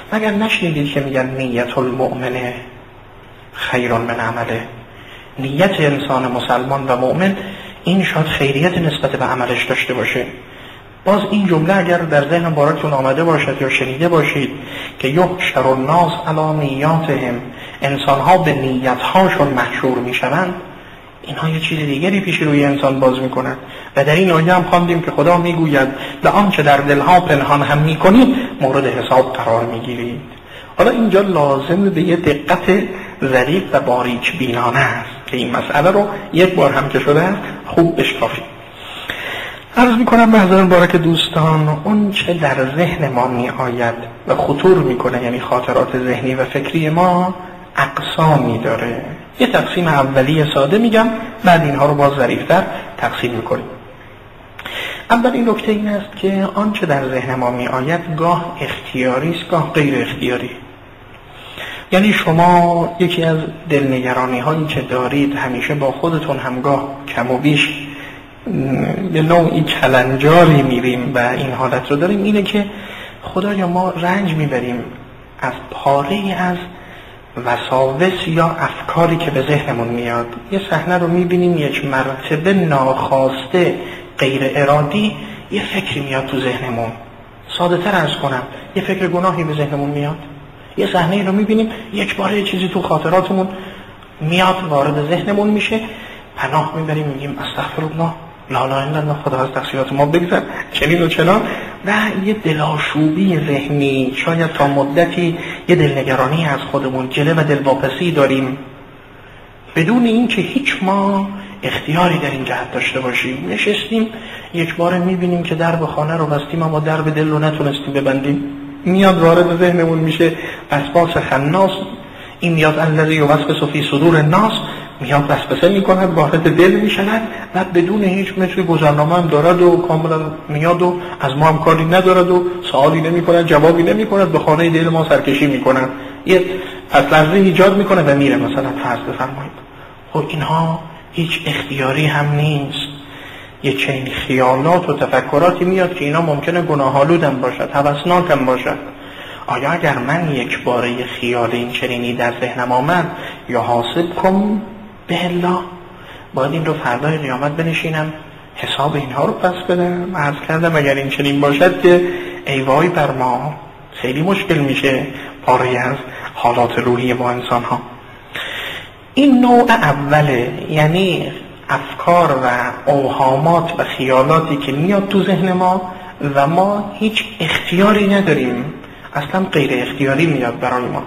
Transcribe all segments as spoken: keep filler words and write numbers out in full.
مگر نشنیدید که میگن نیت المؤمن خیر من عمله؟ نیت انسان مسلمان و مؤمن این شاید خیریت نسبت به عملش داشته باشه. باز این جمله اگر در ذهن باراتون آمده باشد یا شنیده باشید که یحشر الناس علی نیاتهم، انسان‌ها به نیت‌هاشون محشور میشوند، اینها یه چیز دیگری پیش روی انسان باز میکنند. و در این آیه هم خواندیم که خدا میگوید به آنچه در دلها پنهان هم میکنید مورد حساب قرار میگیرید. حالا اینجا لازم به یه دقت ظریف و باریک بینانه است که این مسئله رو یک بار هم که شده است خوب بشکافید. عرض میکنم به حضرت بارک دوستان، اون چه در ذهن ما می آید و خطور میکنه، یعنی خاطرات ذهنی و فکری ما، اقسامی داره. یه تقسیم اولیه ساده میگم، بعد اینها رو باز ظریف‌تر تقسیم میکنیم. اول این نکته این است که آنچه در ذهن ما می آید گاه اختیاری است گاه غیر اختیاری. یعنی شما یکی از دلنگرانی هایی که دارید همیشه با خودتون همگاه کم و بیش به نوعی کلنجاری میریم و این حالت رو داریم، اینه که خدایا ما رنج میبریم از پاره از وساوس یا افکاری که به ذهنمون میاد. یه صحنه رو میبینیم یک مرتبه ناخواسته غیر ارادی یه فکری میاد تو ذهنمون. ساده تر عرض کنم، یه فکر گناهی به ذهنمون میاد. یه صحنه رو میبینیم یک بار یه چیزی تو خاطراتمون میاد، وارد ذهنمون میشه، پناه میبریم میگیم استغفرالله، لا اله الا الله، خدا از تقصیرات ما بگذر، چنین و چنان، و یه دلاشوبی ذهنی، شاید تا مدتی یه دلنگرانی از خودمون، جله و دلواپسی داریم بدون این که هیچ ما اختیاری در این جهت داشته باشیم. نشستیم یک بار میبینیم که درب خانه رو بستیم اما درب دل رو نتونستیم ببندیم، میاد وارد ذهنمون میشه وسواس خناس، این میاد الذی یوسوس فی صدور الناس، میاد وسوسه میکند، وارد دل میشند و بدون هیچ مثل گذرنامه هم دارد و کاملا میاد و از ما هم کاری ندارد و سوالی نمیکند، جوابی نمیکند، به خانه دل ما سرکشی میکند، یه پس لحظه ایجاد میکنه و میره. مثلا فرض بفرمایید خب اینها هیچ اختیاری هم نیست. یه چنین خیالات و تفکراتی میاد که اینا ممکنه گناه‌آلودم باشد، هوسناکم باشد. آیا اگر من یک باره خیال این چنینی در ذهنم آمد، یا حاسب کن به الله، باید این رو فردای قیامت بنشینم حساب اینها رو پس بدم؟ عرض کردم اگر این چنین باشد که ای وای بر ما، خیلی مشکل میشه پاره از حالات روحی ما انسان ها. این نوع اوله، یعنی افکار و اوهامات و خیالاتی که میاد تو ذهن ما و ما هیچ اختیاری نداریم، اصلا غیر اختیاری میاد برای ما.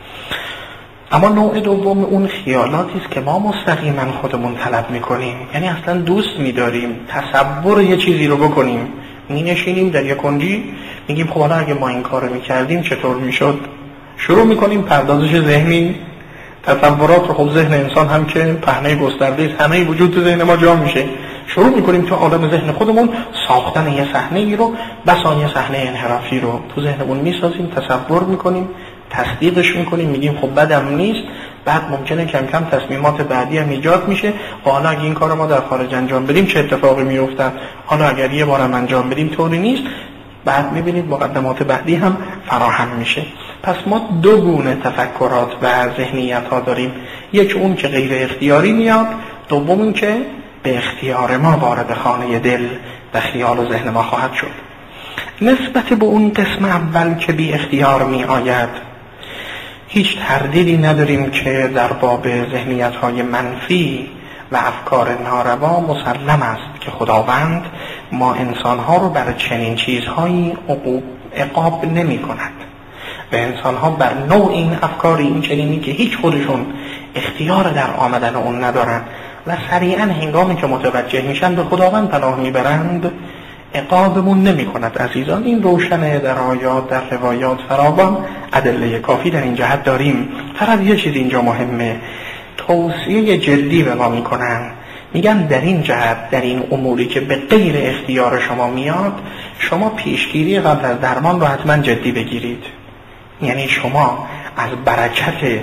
اما نوع دوم اون خیالاتی است که ما مستقیما خودمون طلب میکنیم، یعنی اصلا دوست میداریم تصور یه چیزی رو بکنیم، می نشینیم در یک کنجی میگیم خب حالا اگه ما این کارو میکردیم چطور میشد، شروع میکنیم پردازش ذهنی، تصورات رو. خب ذهن انسان هم که پهنه گسترده است، همه وجود تو ذهن ما جا میشه، شروع میکنیم تو عالم ذهن خودمون ساختن یه صحنه ای رو، بسا یه صحنه انحرافی رو تو ذهنمون میسازیم، تصور میکنیم، تصدیقش میکنیم، میگیم خب بدم نیست. بعد ممکنه کم کم تصمیمات بعدی هم ایجاد میشه، حالا اگه این کار ما در خارج انجام بدیم چه اتفاقی میفته، حالا اگر یه بارم انجام بدیم طوری نیست. بعد میبینید مقدمات بعدی هم فراهم میشه. پس ما دو گونه تفکرات و ذهنیت ها داریم، یک اون که غیر اختیاری میاد، دوم اون که به اختیار ما وارد خانه دل و خیال و ذهن ما خواهد شد. نسبت به اون قسم اول که بی اختیار می آید، هیچ تردیدی نداریم که در باب ذهنیت های منفی و افکار ناروا مسلم است که خداوند ما انسانها رو بر چنین چیزهایی عقاب نمی کند و انسانها بر نوع این افکار این چنینی که هیچ خودشون اختیار در آمدن اون ندارن و سریعا هنگامی که متوجه میشن به خداوند پناه میبرند، عقابمون نمی کند. عزیزان این روشنه، در آیات در روایات فراوان ادله کافی در این جهت داریم. فقط یه چیز اینجا مهمه، توصیه جدی به ما میکنن، میگن در این جهت، در این اموری که به غیر اختیار شما میاد، شما پیشگیری قبل از درمان رو حتما جدی بگیرید. یعنی شما از برکت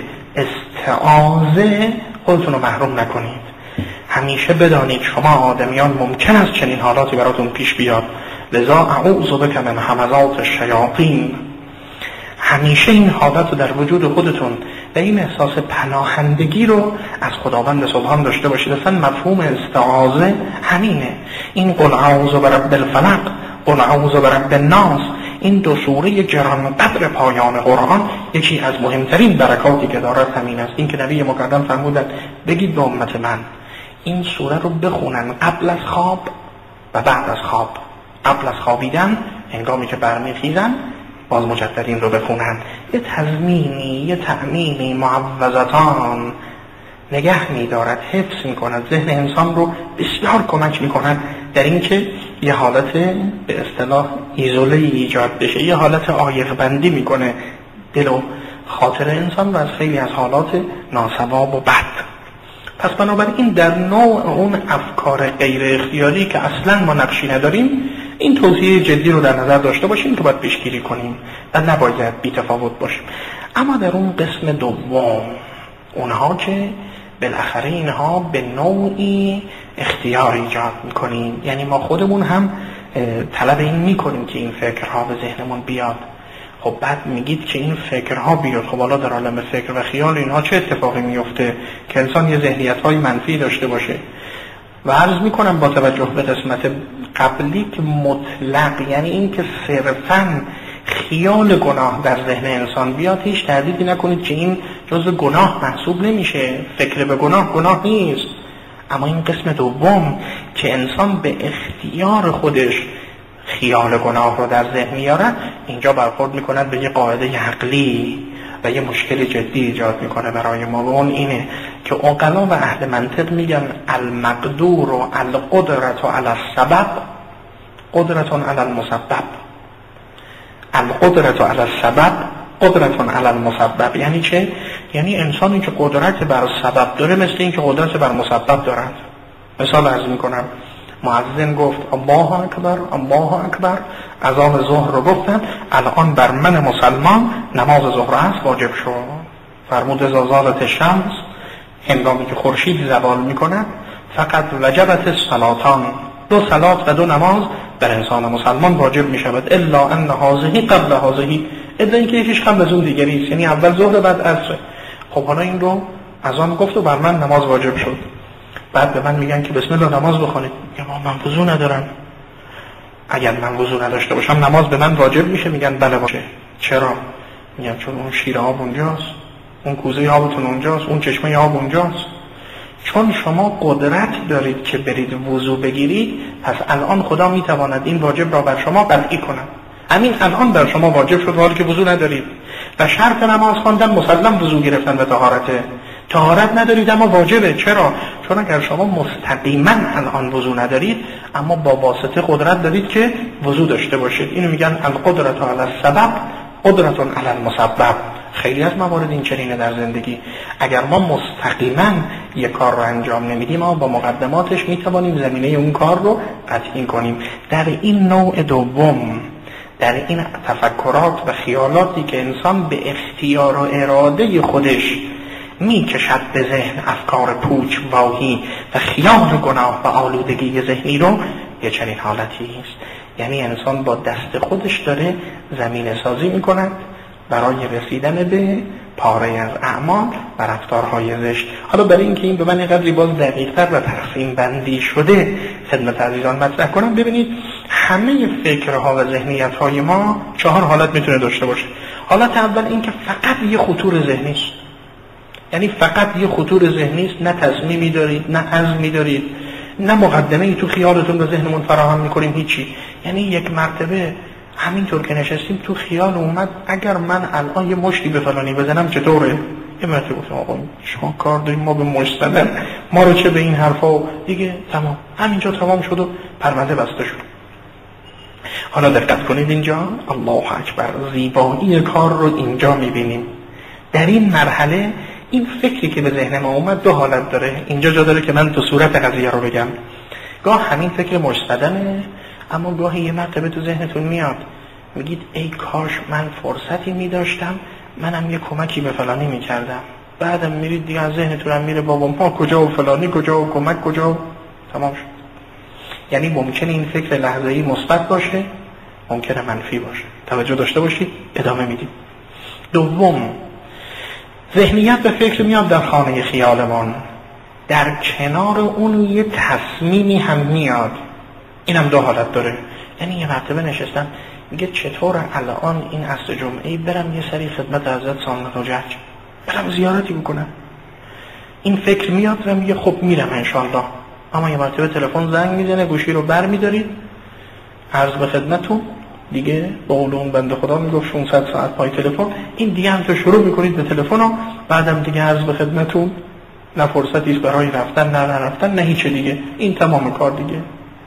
استعاذه خودتون رو محروم نکنید. همیشه بدانید شما آدمیان ممکن است چنین حالاتی براتون پیش بیاد، لذا اعوذ بک من همزات الشیاطین، همیشه این حالت رو در وجود خودتون و این احساس پناهندگی رو از خداوند سبحان داشته باشید. اصلا مفهوم استعاذه همینه. این قل اعوذ برب الفلق، قل اعوذ برب الناس، این دو سوره گرانقدر پایان قرآن یکی از مهمترین برکاتی که دارد همین است. این که نبی مکرم فرمودند بگید به امت من این سوره رو بخونن قبل از خواب و بعد از خواب. قبل از خوابیدن هنگامی که برمیخیزن باز مجدد این رو بخونن. یه تضمینی، یه تأمینی، معوضتان نگه می‌دارد، حفظ می‌کند ذهن انسان رو، بسیار کمک می‌کند در این که یه حالت به اصطلاح ایزوله ایجاد بشه، یه حالت عایق بندی می‌کنه دل و خاطر انسان و از خیلی از حالات ناصواب و بد. پس بنابراین در نوع اون افکار غیر اختیاری که اصلا ما نقشی نداریم این توصیه جدی رو در نظر داشته باشیم که باید پیشگیری کنیم و نباید بی‌تفاوت باشیم. اما در اون قسم دوم، اونها که بالاخره اینها به نوعی اختیار ایجاد میکنیم، یعنی ما خودمون هم طلب این میکنیم که این فکرها به ذهنمون بیاد. خب بعد میگید که این فکرها بیاد، خب حالا در عالم فکر و خیال اینها چه اتفاقی میفته که انسان یه ذهنیت‌های منفی داشته باشه؟ و عرض میکنم با توجه به قسمت قبلی که مطلق، یعنی این که صرفاً خیال گناه در ذهن انسان بیاد، هیچ تردیدی نکنید که این جزء گناه محسوب نمیشه. فکر به گناه گناه نیست. اما این قسم دوم که انسان به اختیار خودش خیال گناه رو در ذهن میاره، اینجا برخورد میکند به یه قاعده عقلی و یه مشکل جدی ایجاد میکنه برای ما. و اون اینه که عقلا و اهل منطق میگن المقدور و القدرت و علی السبب قدرتون علی المسبب. القدرت علی السبب قدرتون علی المسبب یعنی چه؟ یعنی انسانی که قدرت بر سبب داره مثل این که قدرت بر مسبب دارد. مثال عرض میکنم، مؤذن گفت الله اکبر الله اکبر، اذان ظهر رو گفتن، الان بر من مسلمان نماز ظهر است واجب شد. فرمود اذا زالت الشمس، هنگامی که خورشید زوال میکند، فقط وجبت الصلاتان، دو صلات و دو نماز بر انسان مسلمان واجب می شود، الا ان هذه قبل هذه، الا اینکه یکیش قبل از اون دیگری است، یعنی اول ظهر بعد عصر. خب حالا این رو اذان گفت و بر من نماز واجب شد. بعد به من میگن که بسم الله نماز بخونید. میگم من وضو ندارم. اگر من وضو نداشته باشم نماز به من واجب میشه؟ میگن بله باشه. چرا؟ میگم چون اون شیر آب اونجاست، اون کوزه آبتون اونجاست، اون چشمه آب اونجاست. چون شما قدرت دارید که برید وضو بگیرید، پس الان خدا میتواند این واجب را بر شما قطعی کند. همین الان بر شما واجب شد حالی که وضو ندارید. و شرط نماز خواندن مسلم وضو گرفتن و طهارته. طهارت ندارید اما واجبه. چرا؟ چون اگر شما مستقیما الان وضو ندارید اما با واسطه قدرت دارید که وضو داشته باشید. اینو میگن القدرت علی السبب قدرت علی المسبب. خیلی از موارد این چنینه در زندگی. اگر ما مستقیما یک کار رو انجام نمیدیم اما با مقدماتش میتوانیم زمینه اون کار رو قطعی کنیم. در این نوع دوم، در این تفکرات و خیالاتی که انسان به اختیار و اراده خودش میکشد به ذهن افکار پوچ واهی و خیال گناه و آلودگی ذهنی رو، یه چنین حالتی است. یعنی انسان با دست خودش داره زمینه سازی میکند برای رسیدن به پاره از اعمال و رفتارهای زشت. حالا برای اینکه این به من اینقدر باز دقیق‌تر و تقسیم بندی شده خدمت عزیزان مطرح کنم، ببینید همه فکرها و ذهنیت‌های ما چهار حالت میتونه داشته باشه. حالت اول این که فقط یه خطور ذهنی است، یعنی فقط یه خطور ذهنی است، نه تصمیمی دارید، نه عزمی دارید، نه مقدمه ای تو خیالتون به ذهنمون فراهم میکنیم، هیچی. یعنی یک مرتبه همینطور که نشستیم تو خیال اومد اگر من الان یه مشتی به فلانی بزنم چطوره؟ یه مرتبه گفتم آقا شما کار داریم ما به مشت زدن، ما رو چه به این حرفا، دیگه تمام، همینجا تمام شد و پرونده بسته شد. حالا دقت کنید اینجا الله اکبر، زیبایی کار رو اینجا میبینیم. در این مرحله این فکری که به ذهن ما اومد دو حالت داره. اینجا جا داره که من تو صورت قضیه رو بگم. گاه همین فکر مشت زدنه، اما گاهی یه مرتبه تو ذهنتون میاد میگید ای کاش من فرصتی میداشتم منم یه کمکی به فلانی میکردم. بعدم میرید دیگه از ذهنتون هم میره بابا ما کجا و فلانی کجا و کمک کجا و تمام شد. یعنی ممکنه این فکر لحظه‌ای مثبت باشه، ممکنه منفی باشه. توجه داشته باشید، ادامه میدیم. دوم، ذهنیت و فکر میاد در خانه خیالمان، در کنار اون یه تصمیمی هم میاد. این هم دو حالت داره. یعنی یه مرتبه نشستم میگه چطور الان این عصر جمعه برم یه سری خدمت حضرت سالمت حجج، برم زیارتی بکنم. این فکر میاد و میگه خب میرم انشالله. اما یه مرتبه تلفن زنگ میزنه، گوشی رو بر میدارید، عرض به خدمتون دیگه با اون بنده خدا میگفت ششصد ساعت پای تلفن. این دیگه هم تو شروع میکنید به تلفن و بعدم دیگه عرض به خدمتون نه فرصتی است برای رفتن نه نرفتن نه هیچ دیگه. این تمام کار دیگه.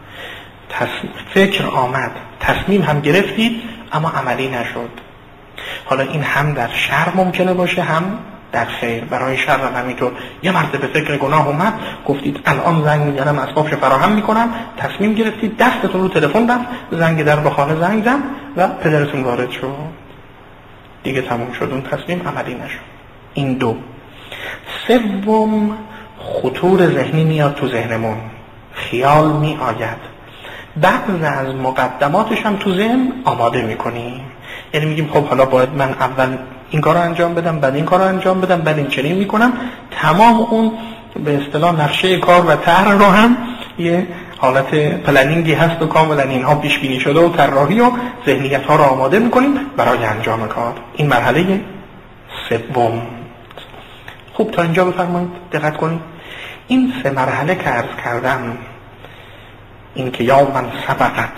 فکر آمد، تصمیم هم گرفتید اما عملی نشد. حالا این هم در شر ممکنه باشه هم در خیر. برای شر هم همینطور. یه مرتبه فکر گناه اومد، گفتید الان زنگ میزنم اسبابش فراهم میکنم، تصمیم گرفتید، دستتون رو تلفن رفت، زنگ در به خانه زنگ زد و پدرتون وارد شد، دیگه تموم شد، اون تصمیم عملی نشد. این دو. سوم، خطور ذهنی میاد تو ذهنمون، خیال می آید، بعض از مقدماتش هم تو ذهن آماده میکنیم. یعنی میگیم خب حالا باید من اول این کار رو انجام بدم، بعد این کار رو انجام بدم، بعد این چنین میکنم. تمام اون به اصطلاح نقشه کار و طرح رو هم یه حالت پلنینگی هست و کاملا اینها پیش بینی شده و طراحی و ذهنیت ها رو آماده میکنیم برای انجام کار. این مرحله سوم. خوب تا اینجا بفرمایید، دقت کنید. این سه مرحله که عرض کردم، این که یا من سبقت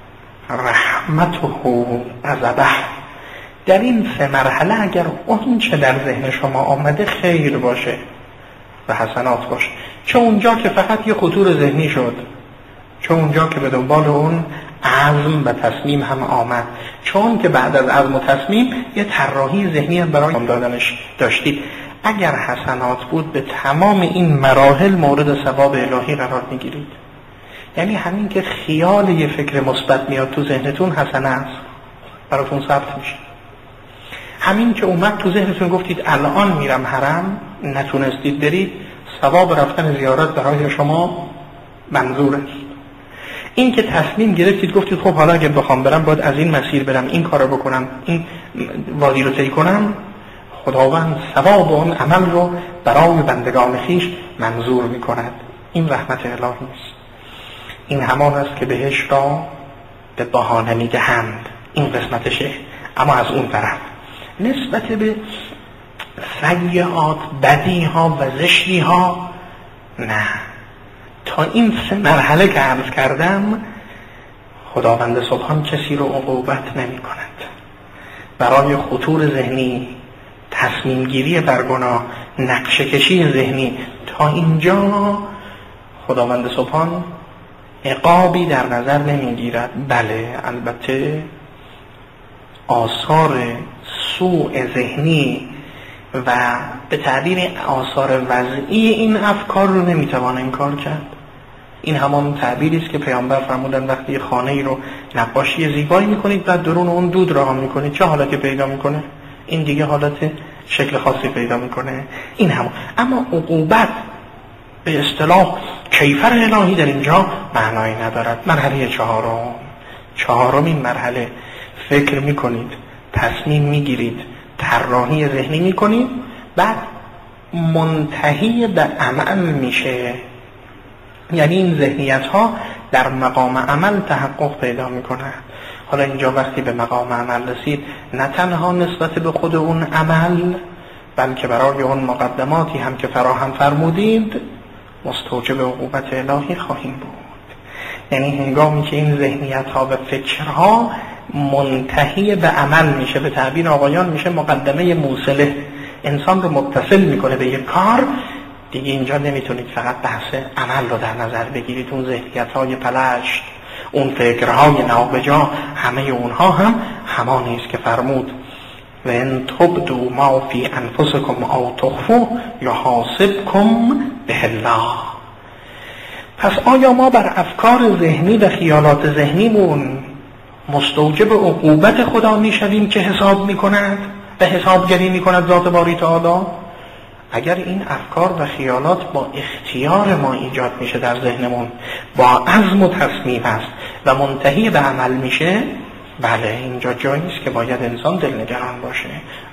رحمته عذبه، در این سه مرحله اگر اون چه در ذهن شما آمده خیر باشه و حسنات باشه، چه اونجا که فقط یه خطور ذهنی شد، چه اونجا که به دنبال اون عزم و تصمیم هم آمد، چون که بعد از عزم و تصمیم یه طراحی ذهنی هم برای انجام دادنش داشتید، اگر حسنات بود به تمام این مراحل مورد ثواب الهی قرار میگیرید. یعنی همین که خیال یه فکر مثبت میاد تو ذهنتون حسنه است، براتون ثبت میشه. همین که اومد تو ذهنتون گفتید الان میرم حرم، نتونستید برید، ثواب رفتن زیارت برای شما منظور است. این که تصمیم گرفتید گفتید خب حالا اگه بخوام برم باید از این مسیر برم، این کارو بکنم، این وادی رو طی کنم، خداوند ثواب اون عمل رو برای بندگان خویش منظور میکند. این رحمت الهی است. این همان است که بهش را به بهانه میدهند. این قسمتشه. اما از اون طرف نسبت به سیئات، بدی ها و زشتی ها نه. تا این سه مرحله که عرض کردم خداوند سبحان کسی رو عقوبت نمی کند. برای خطور ذهنی، تصمیم گیری بر گناه، نقشه کشی ذهنی، تا اینجا خداوند سبحان عقابی در نظر نمی گیرد. بله البته آثار سوء ذهنی و به تعبیر آثار وضعی این افکار رو نمیتوان انکار کرد. این همان تعبیری است که پیامبر فرمودن وقتی خانه ای رو نقاشی زیبایی میکنید و درون اون دود راه میکنید چه حالتی پیدا میکنه؟ این دیگه حالت شکل خاصی پیدا میکنه. این هم. اما عقوبت به اصطلاح کیفر الهی در اینجا معنایی ندارد. مرحله چهارم چهارم این مرحله فکر میکنید، تصمیم میگیرید، طراحی ذهنی میکنید، بعد منتهی به عمل میشه. یعنی این ذهنیت ها در مقام عمل تحقق پیدا میکنه. حالا اینجا وقتی به مقام عمل رسید، نه تنها نسبت به خود اون عمل بلکه برای اون مقدماتی هم که فراهم فرمودید مستوجب عقوبت الهی خواهیم بود. یعنی هنگامی که این ذهنیت ها و فکرها منتهی به عمل میشه، به تعبیر آقایان میشه مقدمه موصله، انسان رو متصل میکنه به یک کار، دیگه اینجا نمیتونید فقط بحث عمل رو در نظر بگیرید. اون ذهنیت های پلشت، اون فکرهای نابجا، همه اونها هم همانی است که فرمود و ان تبدوا ما فی انفسکم او تخفوه یحاسبکم به الله. پس آیا ما بر افکار ذهنی و خیالات ذهنیمون مستوجب عقوبت خدا میشویم که حساب میکند و حسابگری میکند ذات باری تعالی؟ اگر این افکار و خیالات با اختیار ما ایجاد میشه در ذهنمون، با عزم و تصمیم است و منتهی به عمل میشه، بله اینجا جایی است که باید انسان دلنگران باشه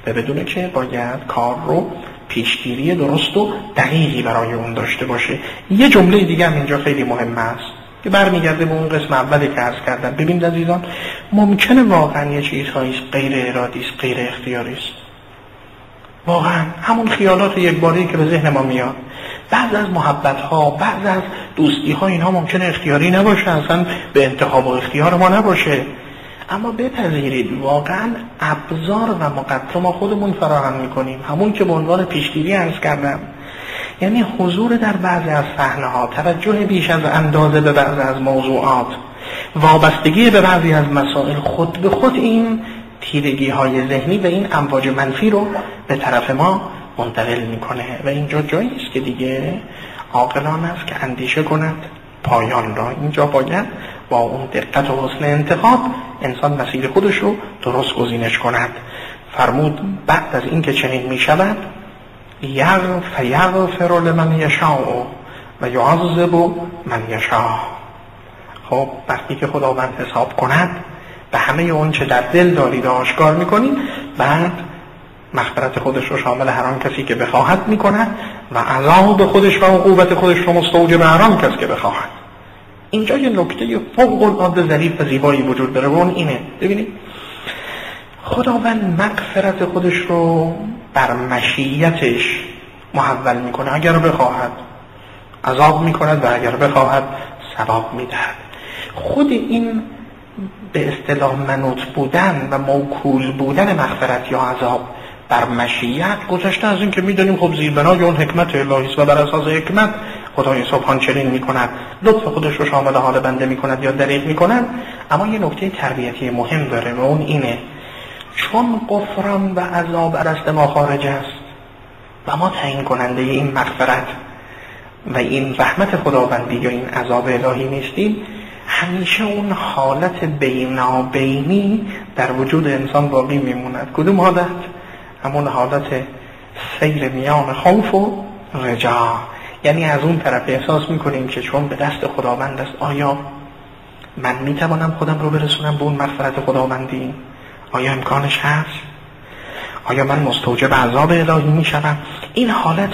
و بدونه که باید کار رو پیشگیری درست و دقیقی برای اون داشته باشه. یه جمله دیگه هم اینجا خیلی مهم است که برمیگرده به اون قسم اولی که عرض کردم. ببینید عزیزان، ممکنه واقعا یه چیزهایی غیر ارادی است، غیر اختیاری است. واقعا همون خیالات یک باری که به ذهن ما میاد، بعض از محبت ها، بعض از دوستی ها، اینها ممکنه اختیاری نباشه، اصلا به انتخاب و اختیار ما نباشه. اما بپذیرید واقعا ابزار و مقدم ما خودمون فراهم میکنیم. همون که به عنوان پیشگیری عرض کردم، یعنی حضور در بعضی از صحنه‌ها، توجه بیش از اندازه به بعضی از موضوعات، وابستگی به بعضی از مسائل، خود به خود این تیرگی های ذهنی و این امواج منفی رو به طرف ما منتقل میکنه و اینجا جایی است که دیگه عاقلانه است که اندیشه کند پایان را. اینجا باید با اون دقت و حسن انتخاب انسان مسیر خودش رو درست گزینش کند. فرمود بعد از این که چنین میشود، فیغفر لمن یشاء و یعذب من یشاء. خب وقتی که خداوند حساب کند به همه اون چه در دل دارید آشکار میکنید، بعد مغفرت خودش رو شامل هر آن کسی که بخواهد میکند و عذاب خودش و عقوبت خودش رو مستوجب هر آن کس که بخواهد. اینجا یه نکته فوق العاده ظریف و زیبایی وجود داره و اون اینه. ببینید خداوند مغفرت خودش رو بر مشیتش محول میکنه. اگر بخواهد عذاب میکند و اگر بخواهد ثواب میدهد. خود این به اصطلاح منوط بودن و موکول بودن مغفرت یا عذاب بر مشیت، گذشته از این که میدونیم خب زیربنای اون حکمت الهی است و بر اساس حکمت خدای سبحان چنین میکند، لطف خودش رو شامل حال بنده میکند یا دریغ میکند. اما یه نکته تربیتی مهم داره و اون اینه، چون غفران و عذاب از دست ما خارج است و ما تعیین کننده این مغفرت و این رحمت خداوندی یا این عذاب الهی نیستیم، همیشه اون حالت بینابینی در وجود انسان باقی میموند. کدوم حالت؟ همون حالت سیر میان خوف و رجا. یعنی از اون طرف احساس میکنیم که چون به دست خداوند است، آیا من میتوانم خودم رو برسونم به اون مغفرت خداوندی؟ آیا امکانش هست؟ آیا من مستوجب عذاب الهی میشم؟ این حالت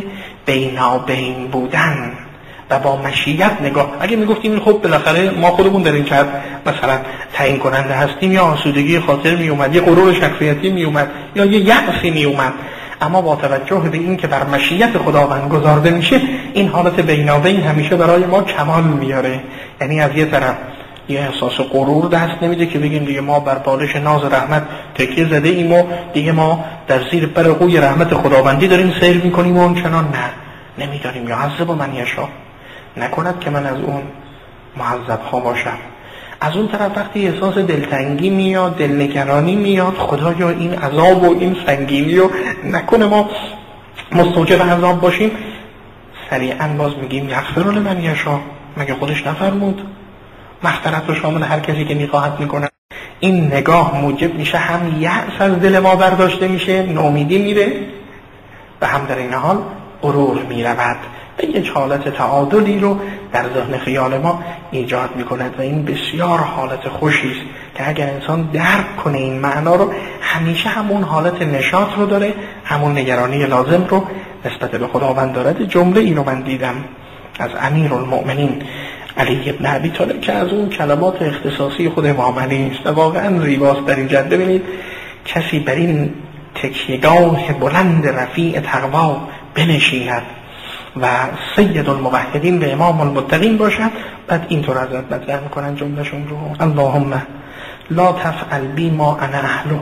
بینابین بودن و با مشیت نگاه. اگه میگفتیم خب بالاخره ما خودمون در این جهت مثلا تعیین کننده هستیم، یا آسودگی خاطر میومد، یه غرور شخصیتی میومد، یا یه یأسی میومد، اما با توجه به این که بر مشیت خداوند گذارده میشه، این حالت بینابین همیشه برای ما کمال میاره. یعنی از یه طرف یه احساس غرور دست نمیده که بگیم دیگه ما بر بالش ناز رحمت تکیه زده ایم و دیگه ما در زیر پر قوی رحمت خداوندی داریم سیر میکنیم و اون چنان نه، نمیداریم. یا عذب من یشاء، نکند که من از اون معذب ها باشم. از اون طرف وقتی احساس دلتنگی میاد، دلنگرانی میاد، خدایا این عذاب و این سنگینی رو نکنه ما مستوجب عذاب باشیم، سریعا باز میگیم یغفر لمن یشاء. مگه خودش نفرمود مغفرت رو شامل هر کسی که میخواهد میکنه؟ این نگاه موجب میشه هم یأس از دل ما برداشته میشه، نومیدی میره، و هم در این حال غرور میرود و یک حالت تعادلی رو در ذهن خیال ما ایجاد میکند و این بسیار حالت خوشی است که اگر انسان درک کنه این معنا رو، همیشه همون حالت نشاط رو داره، همون نگرانی لازم رو نسبت به خداوند دارد. جمله اینو من دیدم از امیرالمؤمنین علی ابن ابی طالب که از اون کلمات اختصاصی خود امام علی است و واقعا زیباست در این جد. ببینید کسی بر این تکیهگاه بلند رفیع تقوا بنشیند و سید الموحدین و امام المتقین باشد، بعد اینطور ازت مطرح میکنن جملهشون رو: اللهم لا تفعل بی ما انا اهله.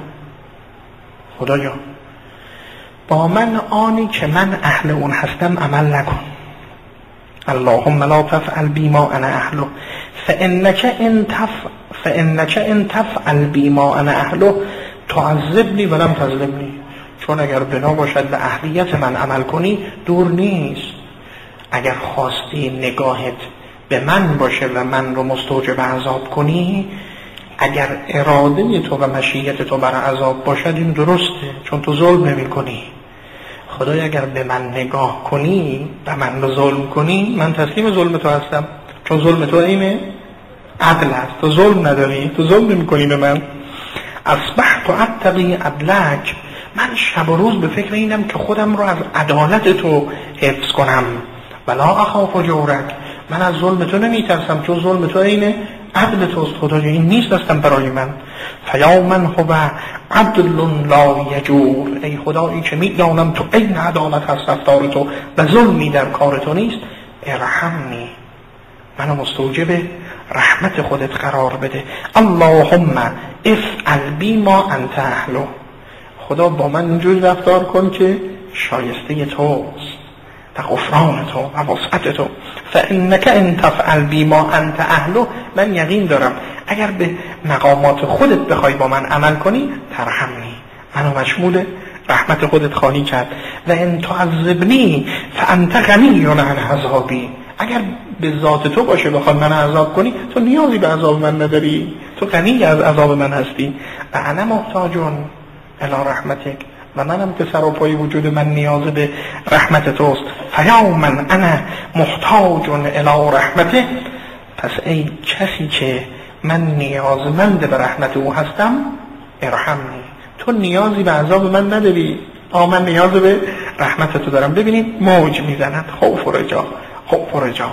خدایا با من آنی که من اهل اون هستم عمل نکن. اللهم لا تفعل بی ما انا اهله فانک ان تف فانک ان تفعل بی ما انا اهله تعذبنی ولم تظلمنی. چون اگر بنا باشد به اهلیت من عمل کنی دور نیست. اگر خواستی نگاهت به من باشه و من رو مستوجب عذاب کنی، اگر اراده تو و مشیت تو برای عذاب باشد این درسته، چون تو ظلم نمی کنی. خدای اگر به من نگاه کنی و من رو ظلم کنی، من تسلیم ظلم تو هستم، چون ظلم تو اینه عدل است. تو ظلم نداری، تو ظلم نمی کنی به من. اصبحت اتقی عدلک من شب و روز به فکر اینم که خودم رو از عدالت تو حفظ کنم. ولا اخاف جورک، من از ظلم تو نمیترسم، چون ظلم تو اینه عدل توست خدایا، این نیست اصلا برای من. فیا من هو عدل لا یجور، ای خدایی که میدانم تو این عدالت هست رفتار تو و ظلمی در کار تو نیست، ارحمنی، منو مستوجب رحمت خودت قرار بده. اللهم افعل بی ما انت اهله، خدا با من اینجور رفتار کن که شایسته توست و غفران تو و وسعت تو. فانک ان تفعل بی ما انت اهله، من یقین دارم اگر به مقامات خودت بخوای با من عمل کنی ترحمنی، منو مشمول رحمت خودت خواهی کرد. و ان تعذبنی فانت غنی عن عذابی، اگر به ذات تو باشه بخواد من عذاب کنی تو نیازی به عذاب من نداری، تو غنی از عذاب من هستی. و انا محتاجون الی رحمتک، و منم که سر و پای وجود من نیاز به رحمت توست. فیا من انا محتاجون الی رحمته، پس ای کسی که من نیازمند به رحمت او هستم، ارحمنی، تو نیازی به عذاب من نداری، آ من نیاز به رحمت تو دارم. ببینید موج میزند، خوف و رجا، خوف و رجا.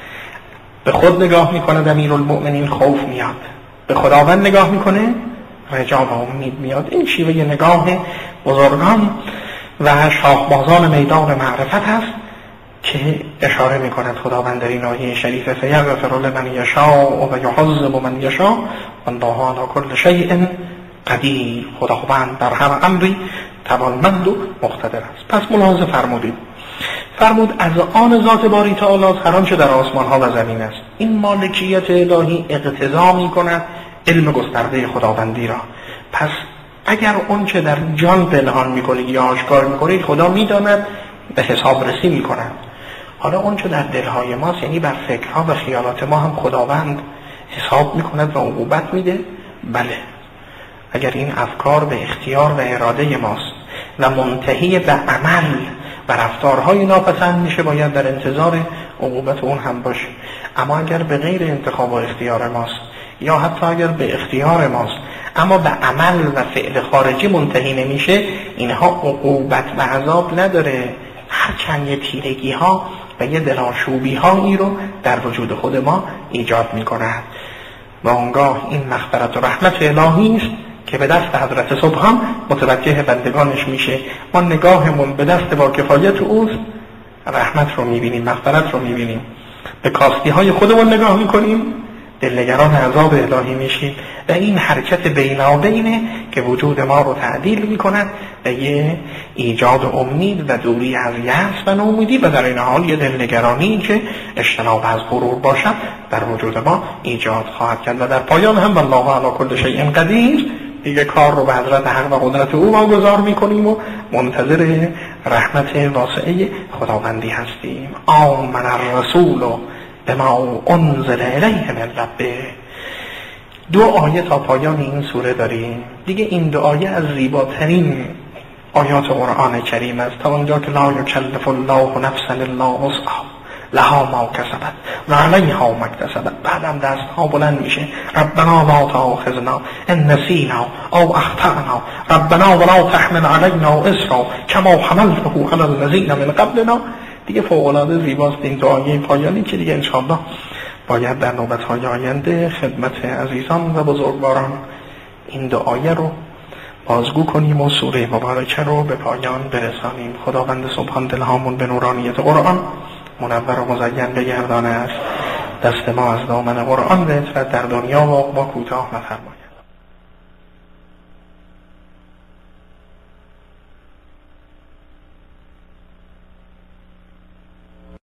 به خود نگاه میکنه امیرالمؤمنین، خوف میاد، به خداوند نگاه میکنه رجا و امید میاد. این شیوه نگاه بزرگان و شاهبازان میدان معرفت هست که اشاره میکند خداوند در این آیه شریف، فیغفر لمن یشاء و یعذب من یشاء والله علی کل شیء قدیر، خداوند در هر امری توانمند و مقتدر است. پس ملاحظه فرمودید، فرمود از آن ذات باری تعالی هر آنچه در آسمان ها و زمین است. این مالکیت الهی اقتضا میکند علم گسترده خداوندی را. پس اگر اون چه در جان پنهان میکنید یا آشکار میکنید خدا میداند، به حساب رسی میکند. حالا اون چه در دلهای ماست، یعنی بر فکرها و خیالات ما هم خداوند حساب میکند و عقوبت میده. بله، اگر این افکار به اختیار و اراده ماست و منتهی به عمل و رفتارهای ناپسند میشه، باید در انتظار عقوبت اون هم باشه. اما اگر به غیر انتخاب و اختیار ماست یا حتی اگر به اختیار ماست اما به عمل و فعل خارجی منتهی نمیشه، اینها عقوبت و عذاب نداره، هرچند یه تیرگی ها و یه دلاشوبی هایی رو در وجود خود ما ایجاد میکند. و آنگاه این مغفرت و رحمت الهی است که به دست حضرت سبحان متوجه بندگانش میشه. ما نگاهمون به دست با کفایت اوست، رحمت رو میبینیم، مغفرت رو میبینیم. به کاستی های خودمون نگاه میکنیم، دلنگران عذاب الهی میشیم. و این حرکت بینابینه که وجود ما رو تعدیل میکند و یه ایجاد امید و دوری از یأس و نومیدی و در این حال یه دلنگرانی که اجتناب از غرور باشد در وجود ما ایجاد خواهد کرد. و در پایان هم والله علی کل شیء قدیر، دیگه کار رو به حضرت حق و قدرت او واگذار میکنیم و منتظر رحمت واسعه خداوندی هستیم. آمن الرسول بما انزل الیه من ربه. دو آیه تا پایان این سوره داریم دیگه. این دو آیه از زیباترین آیات قرآن کریم است، تا اونجا که لا یکلف الله نفسا الا وسعها لها ما کسبت و علیها ما اکتسبت. بعدم دست ها بلند میشه، ربنا لا تؤاخذنا ان نسینا او اخطأنا ربنا ولا تحمل علینا اصرا کما حملته علی الذین من قبلنا. دیگه فوق العاده زیباست این دو آیه پایانی که دیگه انشاءالله باید در نوبت‌های آینده خدمت عزیزان و بزرگواران این دو آیه رو بازگو کنیم و سوره مبارکه رو به پایان برسانیم. خداوند سبحان دلهامون به نورانیت قرآن منور و مزین بگردانه است. دست ما از دامن قرآن به اطرت در دنیا و عقبا کوتاه نفرماید.